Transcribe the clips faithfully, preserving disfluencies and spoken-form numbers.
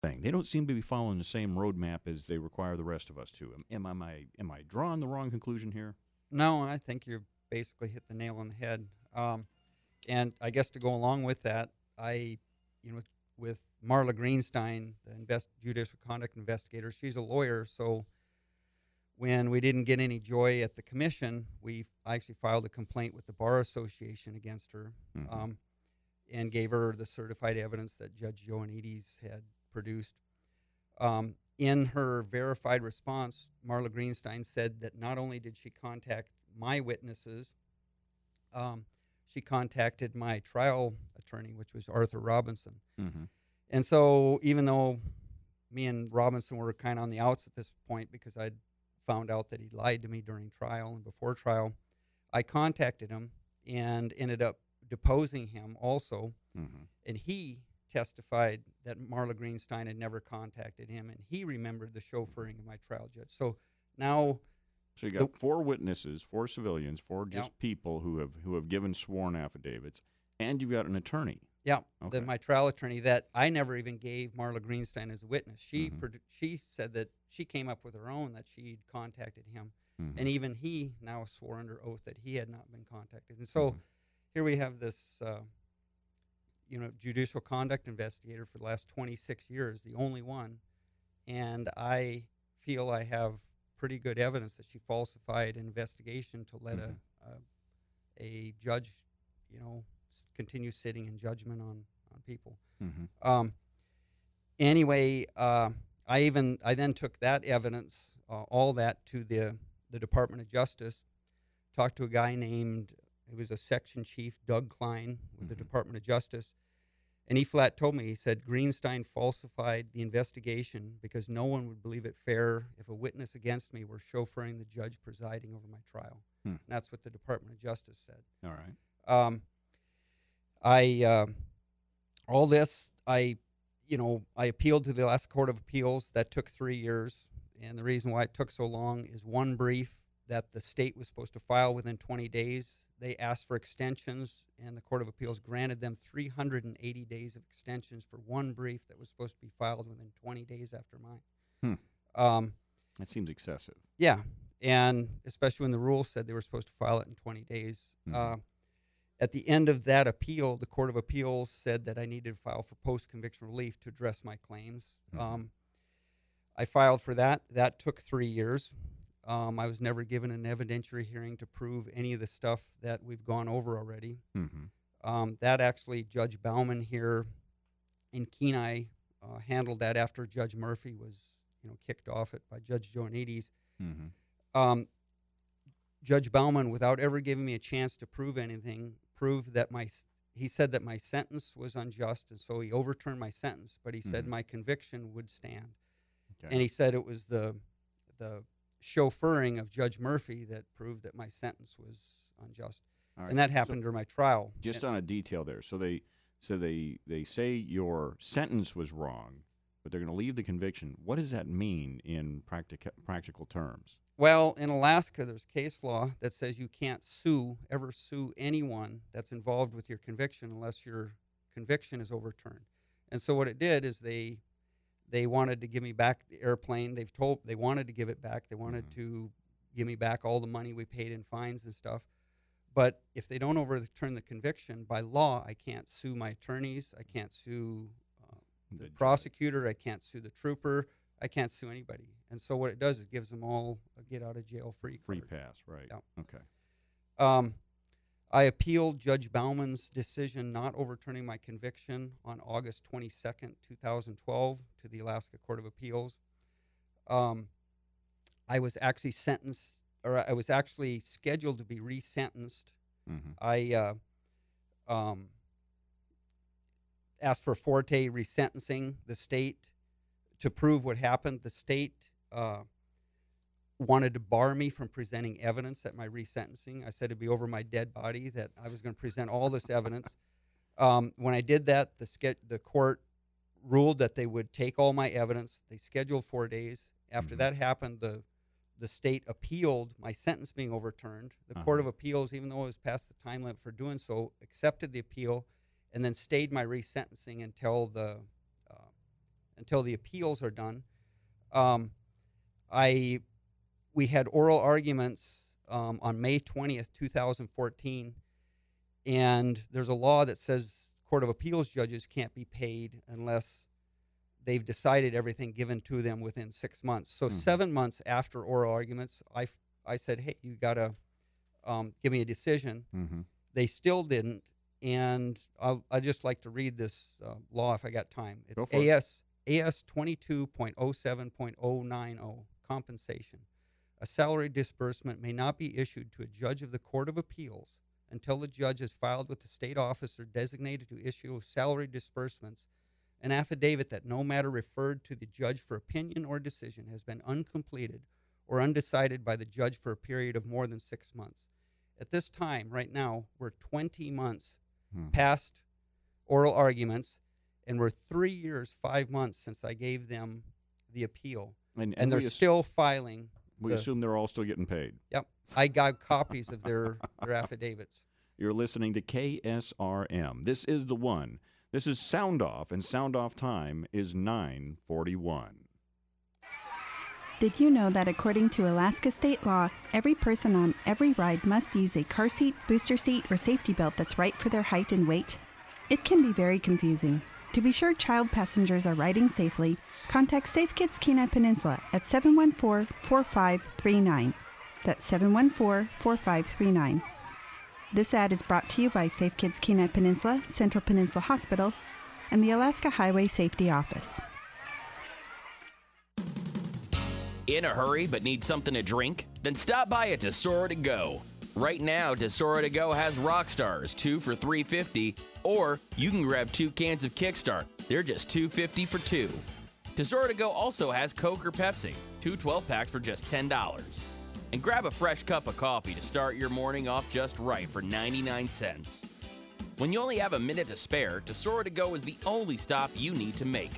thing. They don't seem to be following the same roadmap as they require the rest of us to. Am, am I am I drawing the wrong conclusion here? No, I think you basically hit the nail on the head. Um, and I guess to go along with that, I, you know, with Marla Greenstein, the invest, judicial conduct investigator, she's a lawyer. So when we didn't get any joy at the commission, we I actually filed a complaint with the Bar Association against her, Mm-hmm. um, and gave her the certified evidence that Judge Joanides had produced. Um, in her verified response, Marla Greenstein said that not only did she contact my witnesses, um, she contacted my trial attorney, which was Arthur Robinson. Mm-hmm. And so even though me and Robinson were kind of on the outs at this point because I'd found out that he lied to me during trial and before trial, I contacted him and ended up deposing him also. Mm-hmm. And he testified that Marla Greenstein had never contacted him, and he remembered the chauffeuring of my trial judge. So now, so you got the, four witnesses, four civilians, four just yeah. people who have who have given sworn affidavits, and you've got an attorney. Yeah, Okay. the, my trial attorney that I never even gave Marla Greenstein as a witness. She Mhm. produ- she said that she came up with her own that she'd contacted him, Mhm. and even he now swore under oath that he had not been contacted. And so Mhm. here we have this, uh, you know, judicial conduct investigator for the last twenty-six years, the only one, and I feel I have pretty good evidence that she falsified an investigation to let Mhm. a, a a judge, you know, s- continue sitting in judgment on on people. Mhm. Um, anyway, uh, I even I then took that evidence, uh, all that, to the the Department of Justice. Talked to a guy named, he was a section chief, Doug Klein, with the Mhm. Department of Justice, and he flat told me, he said Greenstein falsified the investigation because no one would believe it fair if a witness against me were chauffeuring the judge presiding over my trial. Hmm. And that's what the Department of Justice said. All right. Um, I uh, all this I, you know, I appealed to the Alaska Court of Appeals. That took three years, and the reason why it took so long is one brief that the state was supposed to file within twenty days. They asked for extensions, and the Court of Appeals granted them three hundred eighty days of extensions for one brief that was supposed to be filed within twenty days after mine. Hmm. Um, That seems excessive. yeah, and especially when the rules said they were supposed to file it in twenty days. Mhm. Uh, at the end of that appeal, the Court of Appeals said that I needed to file for post-conviction relief to address my claims. Mhm. Um, I filed for that. That took three years. Um, I was never given an evidentiary hearing to prove any of the stuff that we've gone over already. Mm-hmm. Um, that actually, Judge Bauman here in Kenai uh, handled that after Judge Murphy was, you know, kicked off it by Judge Joanides. Mm-hmm. Um, Judge Bauman, without ever giving me a chance to prove anything, proved that my he said that my sentence was unjust, and so he overturned my sentence. But he said Mhm. my conviction would stand, Okay. and he said it was the the chauffeuring of Judge Murphy that proved that my sentence was unjust. All right. And that So happened during my trial. just And- on a detail there. So they so they they say your sentence was wrong, but they're going to leave the conviction. What does that mean in practic- practical terms? Well, in Alaska, there's case law that says you can't sue, ever sue anyone that's involved with your conviction unless your conviction is overturned. And so what it did is they they wanted to give me back the airplane. They've told they wanted to give it back. They wanted Mhm. to give me back all the money we paid in fines and stuff. But if they don't overturn the conviction, by law, I can't sue my attorneys. I can't sue uh, the, The judge. prosecutor. I can't sue the trooper. I can't sue anybody. And so what it does is gives them all a get out of jail free Free card. pass, right? Yeah. Okay. Um, I appealed Judge Bauman's decision not overturning my conviction on August twenty-second, two thousand twelve, to the Alaska Court of Appeals. Um, I was actually sentenced, or I was actually scheduled to be resentenced. Mm-hmm. I uh, um, asked for forte resentencing. The state, to prove what happened, the state uh, wanted to bar me from presenting evidence at my resentencing. I said it'd be over my dead body, that I was going to present all this evidence. Um, when I did that, the ske- the court ruled that they would take all my evidence. They scheduled four days. After Mhm. that happened, the the state appealed my sentence being overturned. The Court of Uh-huh. Appeals, even though it was past the time limit for doing so, accepted the appeal and then stayed my resentencing until the uh, until the appeals are done. Um, I we had oral arguments um, on May twentieth, two thousand fourteen, and there's a law that says Court of Appeals judges can't be paid unless they've decided everything given to them within six months. So mm-hmm. seven months after oral arguments, I, I said, hey, you got to um, give me a decision. Mm-hmm. They still didn't, and I'll, I'd just like to read this uh, law if I got time. It's A S A S twenty-two point oh seven point oh nine oh, compensation. A salary disbursement may not be issued to a judge of the Court of Appeals until the judge has filed with the state officer designated to issue salary disbursements an affidavit that no matter referred to the judge for opinion or decision has been uncompleted or undecided by the judge for a period of more than six months. At this time, right now, we're twenty months hmm. past oral arguments, and we're three years, five months since I gave them the appeal, and, and, and they're ass- still filing. We the, assume they're all still getting paid. Yep. I got copies of their, their affidavits. You're listening to K S R M. This is the one. This is Sound Off, and Sound Off time is nine forty-one. Did you know that according to Alaska state law, every person on every ride must use a car seat, booster seat, or safety belt that's right for their height and weight? It can be very confusing. To be sure child passengers are riding safely, contact Safe Kids Kenai Peninsula at seven one four, four five three nine. That's seven one four, four five three nine. This ad is brought to you by Safe Kids Kenai Peninsula, Central Peninsula Hospital, and the Alaska Highway Safety Office. In a hurry but need something to drink? Then stop by at Tesoro to Go. Right now, Tesoro to Go has Rockstars, two for three dollars and fifty cents, or you can grab two cans of Kickstart. They're just two dollars and fifty cents for two. Tesoro to Go also has Coke or Pepsi, two twelve-packs for just ten dollars. And grab a fresh cup of coffee to start your morning off just right for ninety-nine cents. When you only have a minute to spare, Tesoro to Go is the only stop you need to make.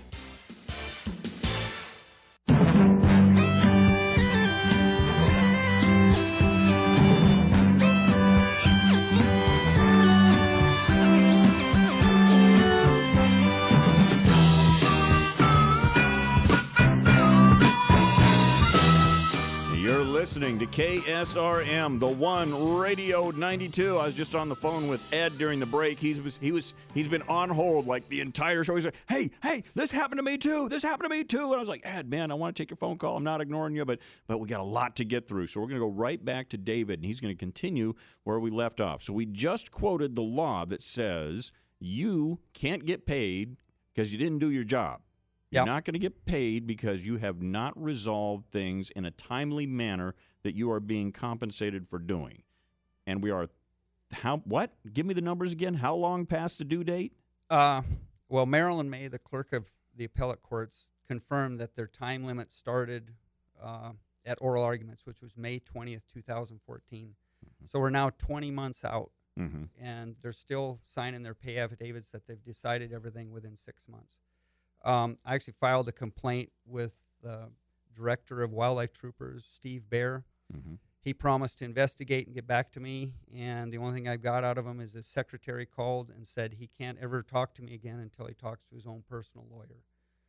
Listening to K S R M, the one, Radio ninety-two. I was just on the phone with Ed during the break. He's was he was he's been on hold like the entire show. He's like, "Hey, hey, this happened to me too. This happened to me too." And I was like, "Ed, man, I want to take your phone call. I'm not ignoring you, but but we got a lot to get through. So we're going to go right back to David, and he's going to continue where we left off." So we just quoted the law that says you can't get paid because you didn't do your job. You're Yep. not going to get paid because you have not resolved things in a timely manner that you are being compensated for doing. And we are, how, what? Give me the numbers again. How long past the due date? Uh, well, Marilyn May, the clerk of the appellate courts, confirmed that their time limit started uh, at oral arguments, which was May twentieth, two thousand fourteen. Mm-hmm. So we're now twenty months out, mm-hmm. and they're still signing their pay affidavits that they've decided everything within six months. Um, I actually filed a complaint with the director of Wildlife Troopers, Steve Bear. Mm-hmm. He promised to investigate and get back to me, and the only thing I got out of him is his secretary called and said he can't ever talk to me again until he talks to his own personal lawyer.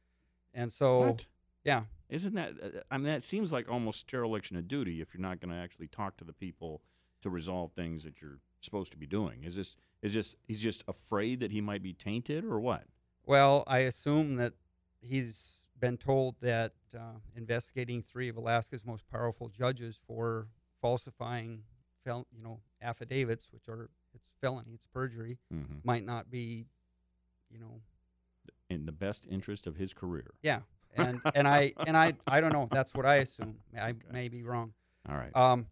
And so, What? yeah. Isn't that, uh, I mean, that seems like almost dereliction of duty if you're not going to actually talk to the people to resolve things that you're supposed to be doing. Is this, is this, he's just afraid that he might be tainted or what? Well, I assume that he's been told that uh, investigating three of Alaska's most powerful judges for falsifying, fel- you know, affidavits, which are it's felony, it's perjury, Mm-hmm. might not be, you know, In the best interest of his career. yeah. And and I and I I don't know. That's what I assume. I Okay. may be wrong. All right. Um,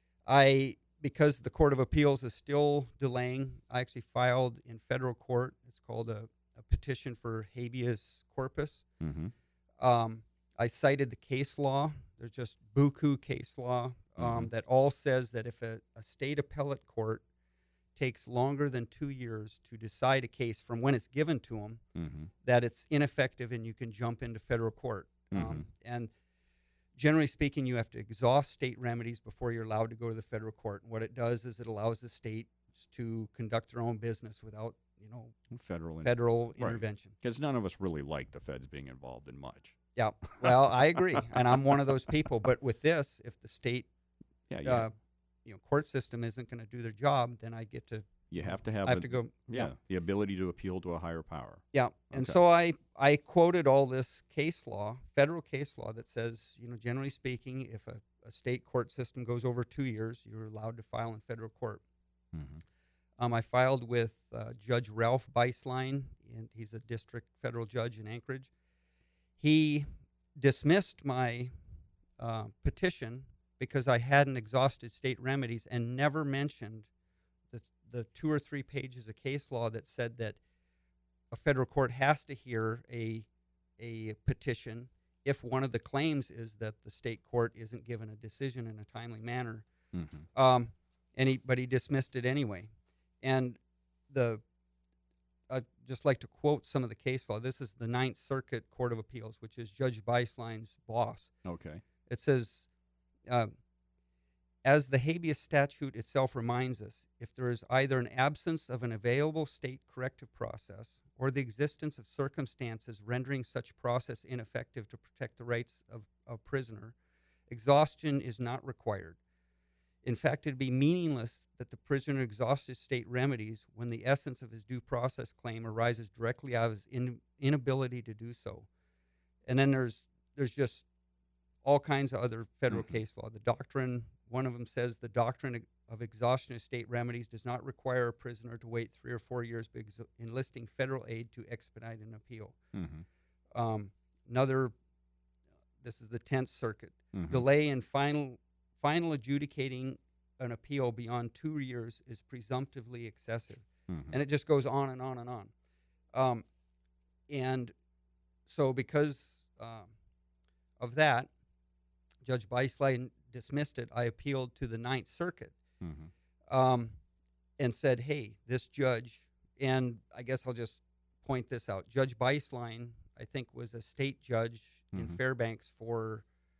I because the Court of Appeals is still delaying. I actually filed in federal court. It's called a a petition for habeas corpus. mm-hmm. Um, I cited the case law. There's just buku case law um, Mhm. that all says that if a, a state appellate court takes longer than two years to decide a case from when it's given to them, Mm-hmm. that it's ineffective and you can jump into federal court. Mhm. Um, and generally speaking, you have to exhaust state remedies before you're allowed to go to the federal court. And what it does is it allows the states to conduct their own business without you know, Federal. federal Right. intervention. Because none of us really like the feds being involved in much. Yeah. Well, I agree, and I'm one of those people. But with this, if the state, Yeah, yeah. uh, you know, court system isn't going to do their job, then I get to. you have to have. I have a- to go. Yeah, the ability to appeal to a higher power. Yeah, and Okay. so I I quoted all this case law, federal case law that says, you know, generally speaking, if a, a state court system goes over two years, you're allowed to file in federal court. Mm-hmm. Um, I filed with uh, Judge Ralph Beislein, and he's a district federal judge in Anchorage. He dismissed my uh, petition because I hadn't exhausted state remedies and never mentioned the, the two or three pages of case law that said that a federal court has to hear a, a petition if one of the claims is that the state court isn't given a decision in a timely manner. Mm-hmm. Um, and he, but he dismissed it anyway. And the I'd just like to quote some of the case law. This is the Ninth Circuit Court of Appeals, which is Judge Beislein's boss. Okay. It says, uh, as the habeas statute itself reminds us, if there is either an absence of an available state corrective process or the existence of circumstances rendering such process ineffective to protect the rights of a prisoner, exhaustion is not required. In fact, it would be meaningless that the prisoner exhaust his state remedies when the essence of his due process claim arises directly out of his in, inability to do so. And then there's there's just all kinds of other federal Mhm. case law. The doctrine, one of them says the doctrine of exhaustion of state remedies does not require a prisoner to wait three or four years by ex- enlisting federal aid to expedite an appeal. Mm-hmm. Um, another, this is the Tenth Circuit. Mm-hmm. Delay in final final adjudicating an appeal beyond two years is presumptively excessive. Mm-hmm. And it just goes on and on and on. Um, and so because um, of that, Judge Beislein dismissed it. I appealed to the Ninth Circuit Mm-hmm. um, and said, hey, this judge, and I guess I'll just point this out. Judge Beislein, I think, was a state judge in Mhm. Fairbanks for,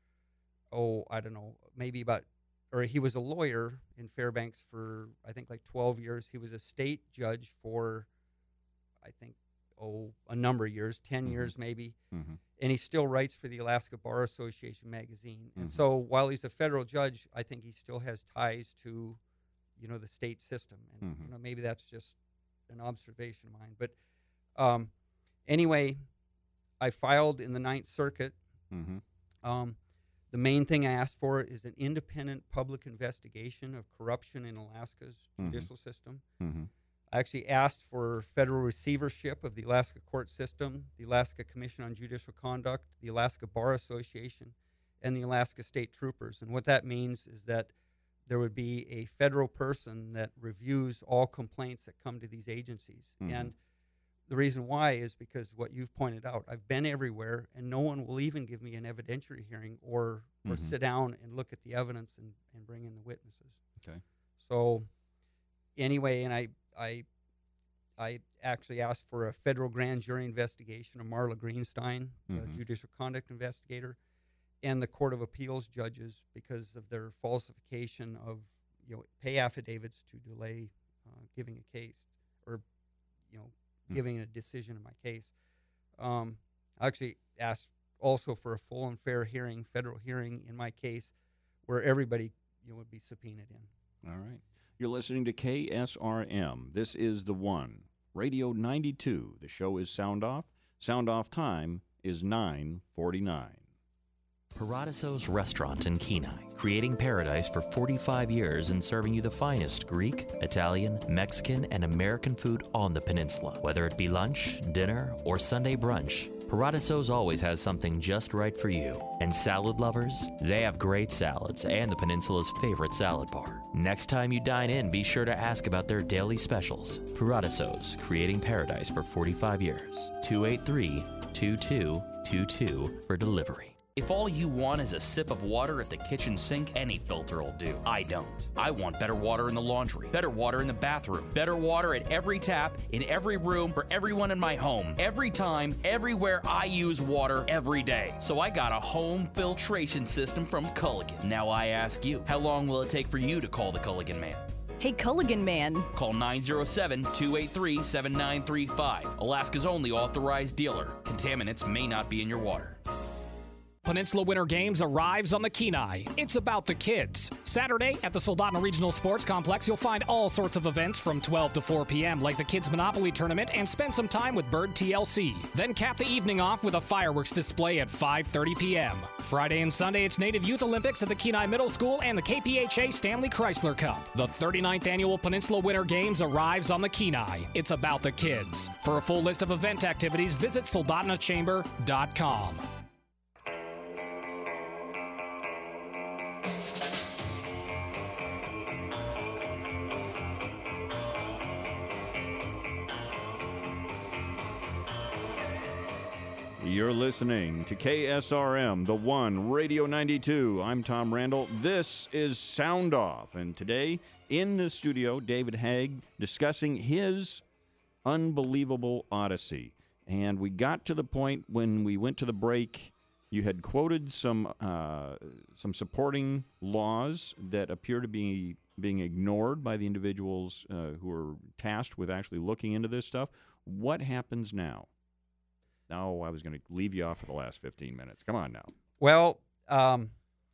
oh, I don't know, maybe about, or he was a lawyer in Fairbanks for, I think, like twelve years. He was a state judge for, I think, oh, a number of years, ten Mhm. years maybe. Mm-hmm. And he still writes for the Alaska Bar Association magazine. And Mhm. so while he's a federal judge, I think he still has ties to, you know, the state system. And, Mhm. you know, maybe that's just an observation of mine. But um, anyway, I filed in the Ninth Circuit. Mm-hmm. Um, the main thing I asked for is an independent public investigation of corruption in Alaska's Mhm. judicial system. Mm-hmm. I actually asked for federal receivership of the Alaska court system, the Alaska Commission on Judicial Conduct, the Alaska Bar Association, and the Alaska State Troopers. And what that means is that there would be a federal person that reviews all complaints that come to these agencies. Mhm. And the reason why is because what you've pointed out, I've been everywhere, and no one will even give me an evidentiary hearing or, or Mhm. sit down and look at the evidence and, and bring in the witnesses. Okay. So anyway, and I, I, I actually asked for a federal grand jury investigation of Marla Greenstein, the Mhm. judicial conduct investigator, and the Court of Appeals judges because of their falsification of, you know, pay affidavits to delay uh, giving a case or, you know, Mm. giving a decision in my case. Um, I actually asked also for a full and fair hearing, federal hearing in my case, where everybody, you know, would be subpoenaed in. All right. You're listening to K S R M. This is the one. Radio ninety-two. The show is Sound Off. Sound Off time is nine forty-nine. Paradiso's Restaurant in Kenai, creating paradise for forty-five years and serving you the finest Greek, Italian, Mexican, and American food on the peninsula. Whether it be lunch, dinner, or Sunday brunch, Paradiso's always has something just right for you. And salad lovers? They have great salads and the peninsula's favorite salad bar. Next time you dine in, be sure to ask about their daily specials. Paradiso's, creating paradise for forty-five years. two eight three, two two two two for delivery. If all you want is a sip of water at the kitchen sink, any filter will do. I don't. I want better water in the laundry, better water in the bathroom, better water at every tap, in every room, for everyone in my home, every time, everywhere I use water every day. So I got a home filtration system from Culligan. Now I ask you, how long will it take for you to call the Culligan man? Hey, Culligan man. Call nine oh seven, two eight three, seven nine three five. Alaska's only authorized dealer. Contaminants may not be in your water. Peninsula Winter Games arrives on the Kenai. It's about the kids. Saturday at the Soldotna Regional Sports Complex, you'll find all sorts of events from twelve to four p.m. like the Kids Monopoly Tournament and spend some time with Bird T L C. Then cap the evening off with a fireworks display at five thirty p.m. Friday and Sunday, it's Native Youth Olympics at the Kenai Middle School and the K P H A Stanley Chrysler Cup. The thirty-ninth Annual Peninsula Winter Games arrives on the Kenai. It's about the kids. For a full list of event activities, visit soldotna chamber dot com. You're listening to K S R M, the one, Radio ninety-two. I'm Tom Randall. This is Sound Off. And today, in the studio, David Haig discussing his unbelievable odyssey. And we got to the point when we went to the break, you had quoted some uh, some supporting laws that appear to be being ignored by the individuals uh, who are tasked with actually looking into this stuff. What happens now? No, I was going to leave you off for the last fifteen minutes. Come on now. Well, um,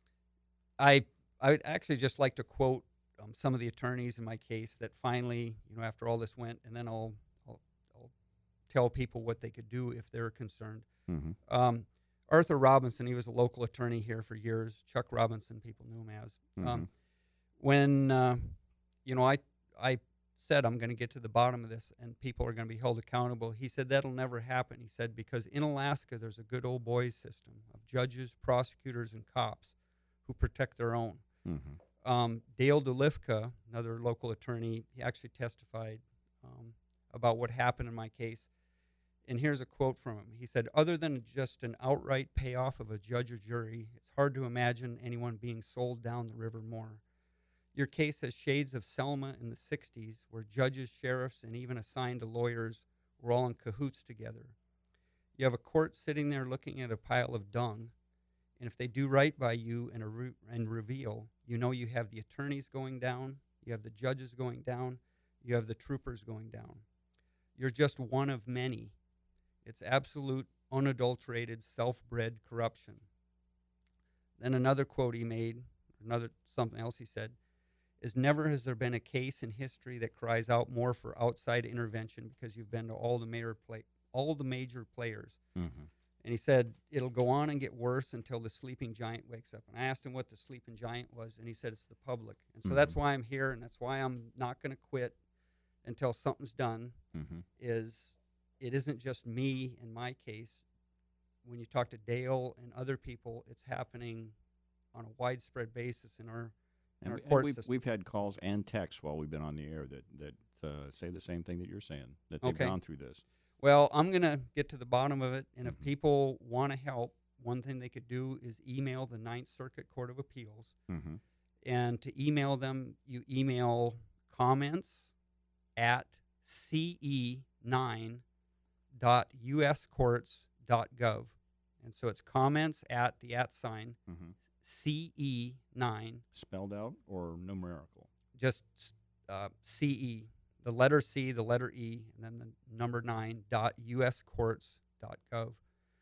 I I would actually just like to quote um, some of the attorneys in my case that finally, you know, after all this went, and then I'll I'll, I'll tell people what they could do if they're concerned. Mm-hmm. Um, Arthur Robinson, he was a local attorney here for years. Chuck Robinson, people knew him as. Mm-hmm. Um, when uh, you know, I I. said I'm going to get to the bottom of this and people are going to be held accountable. He said that'll never happen. He said because in Alaska there's a good old boys system of judges, prosecutors, and cops who protect their own. Mm-hmm. Um, Dale DeLifka, another local attorney, he actually testified um, about what happened in my case. And here's a quote from him. He said, other than just an outright payoff of a judge or jury, it's hard to imagine anyone being sold down the river more. Your case has shades of Selma in the sixties, where judges, sheriffs, and even assigned lawyers were all in cahoots together. You have a court sitting there looking at a pile of dung, and if they do right by you and, a re- and reveal, you know you have the attorneys going down, you have the judges going down, you have the troopers going down. You're just one of many. It's absolute, unadulterated, self-bred corruption. Then another quote he made, another something else he said, is never has there been a case in history that cries out more for outside intervention because you've been to all the major play, all the major players. Mm-hmm. And he said it'll go on and get worse until the sleeping giant wakes up. And I asked him what the sleeping giant was, and he said it's the public. And so Mm-hmm. that's why I'm here, and that's why I'm not going to quit until something's done. Mm-hmm. Is it isn't just me in my case. When you talk to Dale and other people, it's happening on a widespread basis in our in And, our we, and court we've, system. we've had calls and texts while we've been on the air that, that uh, say the same thing that you're saying, that they've Okay. gone through this. Well, I'm going to get to the bottom of it, and if Mhm. people want to help, one thing they could do is email the Ninth Circuit Court of Appeals. Mm-hmm. And to email them, you email comments at c e nine dot u s courts dot gov. And so it's comments at the at sign, Mm-hmm. C E nine, Spelled out or numerical? just uh, C E, the letter C, the letter E, and then the number nine dot u s courts dot gov.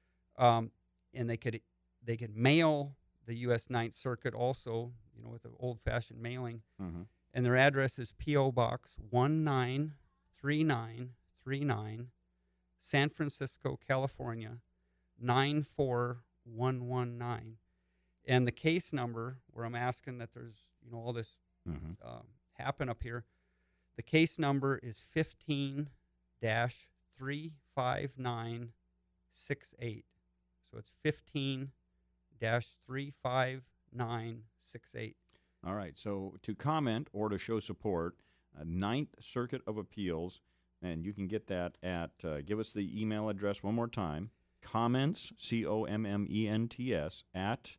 Um, and they could they could mail the U S Ninth Circuit also, you know, with the old-fashioned mailing. Mm-hmm. And their address is P O. Box one nine three nine three nine, San Francisco, California, nine four one one nine. And the case number, where I'm asking that there's, you know, all this Mm-hmm. uh, happen up here, the case number is fifteen dash three five nine six eight. So it's fifteen dash three five nine six eight. All right. So to comment or to show support, uh, Ninth Circuit of Appeals, and you can get that at, uh, give us the email address one more time, comments, C O M M E N T S, at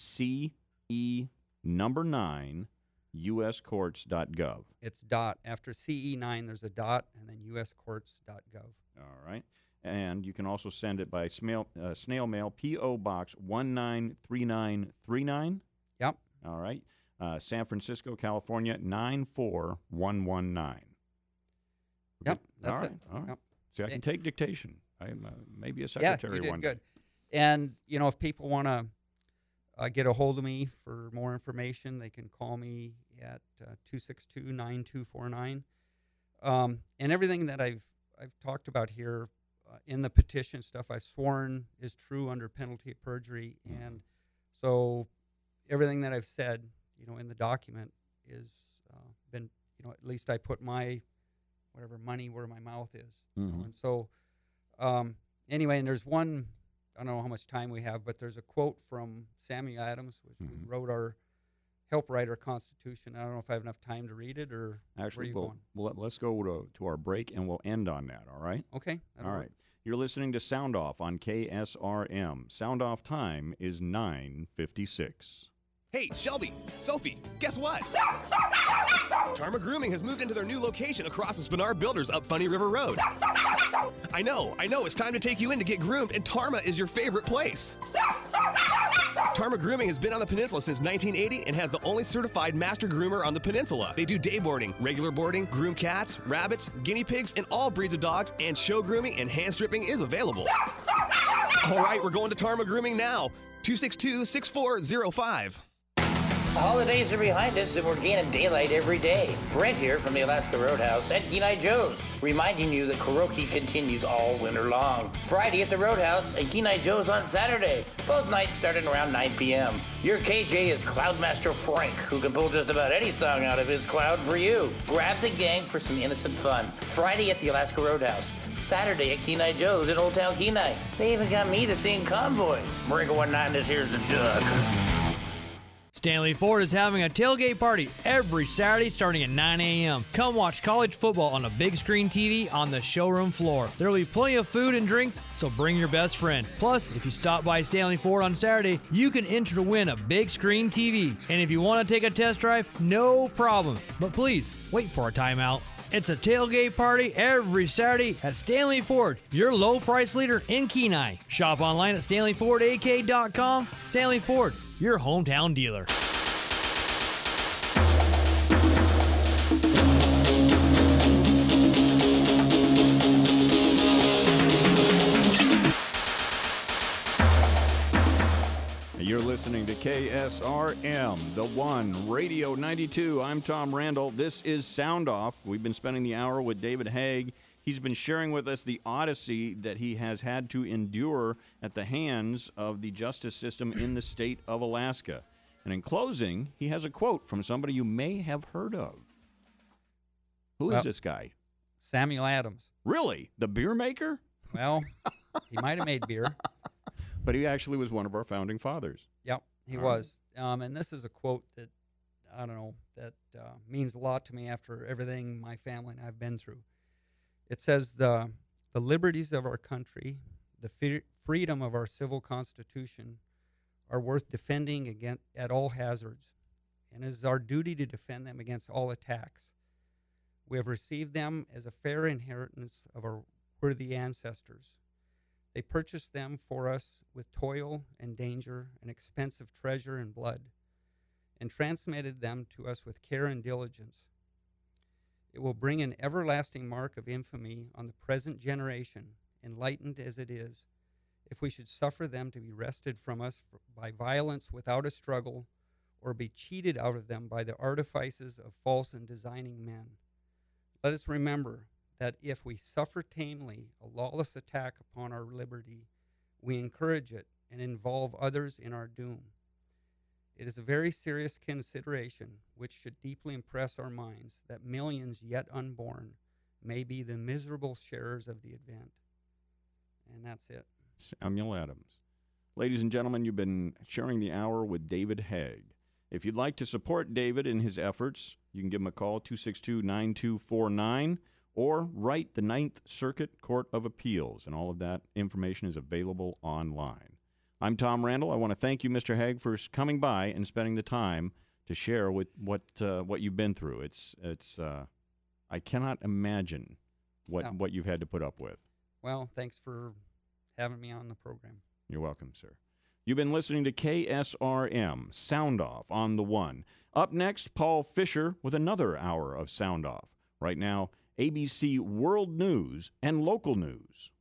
C E number nine, U S courts dot gov. It's dot. After C E nine, there's a dot, and then U S courts dot gov. All right. And you can also send it by snail, uh, snail mail, P O. Box one nine three nine three nine. Yep. All right. uh, San Francisco, California, nine four one one nine. Yep, that's all right, it. All right. Yep. See, I can take dictation. I am uh, maybe a Yeah, secretary you did one good. day. And, you know, if people want to uh, get a hold of me for more information, they can call me at uh, two six two, nine two four nine. Um, and everything that I've I've talked about here uh, in the petition stuff I've sworn is true under penalty of perjury. Mm-hmm. And so everything that I've said, you know, in the document is uh, been, you know, at least I put my whatever money where my mouth is. Mm-hmm. You know, and so um, anyway, and there's one, I don't know how much time we have, but there's a quote from Samuel Adams, which Mm-hmm. who wrote our help write our Constitution. I don't know if I have enough time to read it or Actually, where you we'll, going. we'll, let's go to, to our break, and we'll end on that, all right? Okay. that'll All work. right. You're listening to Sound Off on K S R M. Sound Off time is nine fifty-six. Hey, Shelby, Sophie, guess what? Tarma Grooming has moved into their new location across from Spinar Builders up Funny River Road. I know, I know, it's time to take you in to get groomed, and Tarma is your favorite place. Tarma Grooming has been on the peninsula since nineteen eighty and has the only certified master groomer on the peninsula. They do day boarding, regular boarding, groom cats, rabbits, guinea pigs, and all breeds of dogs, and show grooming and hand stripping is available. All right, we're going to Tarma Grooming now. two six two, six four zero five. The holidays are behind us and we're gaining daylight every day. Brent here from the Alaska Roadhouse at Kenai Joe's, reminding you that karaoke continues all winter long. Friday at the Roadhouse and Kenai Joe's on Saturday, both nights starting around nine p.m. Your K J is Cloudmaster Frank, who can pull just about any song out of his cloud for you. Grab the gang for some innocent fun. Friday at the Alaska Roadhouse, Saturday at Kenai Joe's in Old Town Kenai. They even got me to sing Convoy. Bring one nine, this here's the duck. Stanley Ford is having a tailgate party every Saturday starting at nine a.m. Come watch college football on a big screen T V on the showroom floor. There will be plenty of food and drinks, so bring your best friend. Plus, if you stop by Stanley Ford on Saturday, you can enter to win a big screen T V. And if you want to take a test drive, no problem. But please, wait for a timeout. It's a tailgate party every Saturday at Stanley Ford, your low price leader in Kenai. Shop online at stanley ford a k dot com. Stanley Ford, your hometown dealer. You're listening to K S R M, the one, Radio ninety-two. I'm Tom Randall. This is Sound Off. We've been spending the hour with David Haig. He's been sharing with us the odyssey that he has had to endure at the hands of the justice system in the state of Alaska. And in closing, he has a quote from somebody you may have heard of. Who is Well, this guy? Samuel Adams. Really? The beer maker? Well, he might have made beer. But he actually was one of our founding fathers. Yep, he All was. Um, and this is a quote that, I don't know, that uh, means a lot to me after everything my family and I have been through. It says, the, the liberties of our country, the fe- freedom of our civil constitution are worth defending against, at all hazards, and it is our duty to defend them against all attacks. We have received them as a fair inheritance of our worthy ancestors. They purchased them for us with toil and danger and expensive treasure and blood, and transmitted them to us with care and diligence. It will bring an everlasting mark of infamy on the present generation, enlightened as it is, if we should suffer them to be wrested from us for, by violence without a struggle, or be cheated out of them by the artifices of false and designing men. Let us remember that if we suffer tamely a lawless attack upon our liberty, we encourage it and involve others in our doom. It is a very serious consideration which should deeply impress our minds that millions yet unborn may be the miserable sharers of the event. And that's it. Samuel Adams. Ladies and gentlemen, you've been sharing the hour with David Haig. If you'd like to support David in his efforts, you can give him a call, two six two, nine two four nine, or write the Ninth Circuit Court of Appeals, and all of that information is available online. I'm Tom Randall. I want to thank you, Mister Haig, for coming by and spending the time to share with what uh, what you've been through. It's it's uh, I cannot imagine what No. what you've had to put up with. Well, thanks for having me on the program. You're welcome, sir. You've been listening to K S R M, Sound Off on the One. Up next, Paul Fisher with another hour of Sound Off. Right now, A B C World News and local news.